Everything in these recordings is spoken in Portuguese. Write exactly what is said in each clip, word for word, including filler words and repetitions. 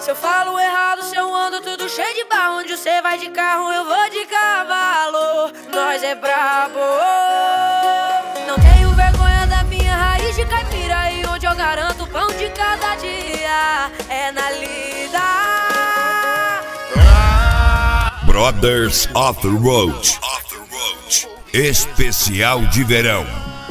Se eu falo errado, se eu ando tudo cheio de barro. Onde você vai de carro, eu vou de cavalo. Nós é brabo. Não tenho vergonha da minha raiz de caipira. E onde eu garanto o pão de cada dia é na lida. Brothers of the Road, especial de verão.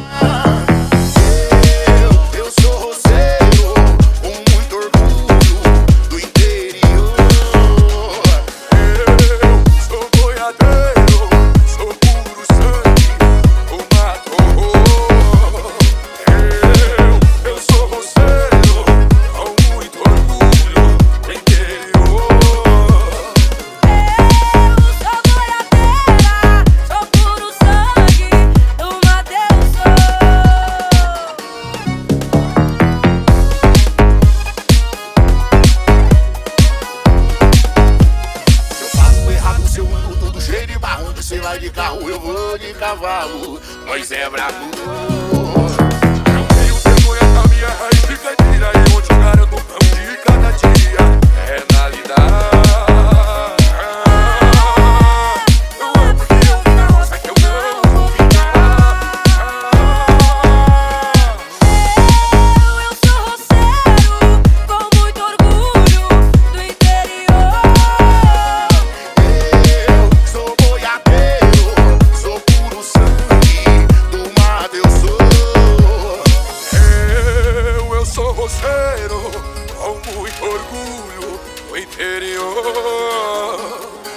Você vai de carro, eu vou de cavalo. Nós é brabo. Não tenho vergonha da minha raiz de caipira. E onde eu garanto o pão de cada dia é na lidade. Não é porque eu vim na roça que eu não vou ficar. Eu, eu sou roceiro, com muito orgulho do interior. Eu sou boiadeiro, sou puro sangue, do mato eu sou. Eu, eu sou roceiro, com muito orgulho do interior.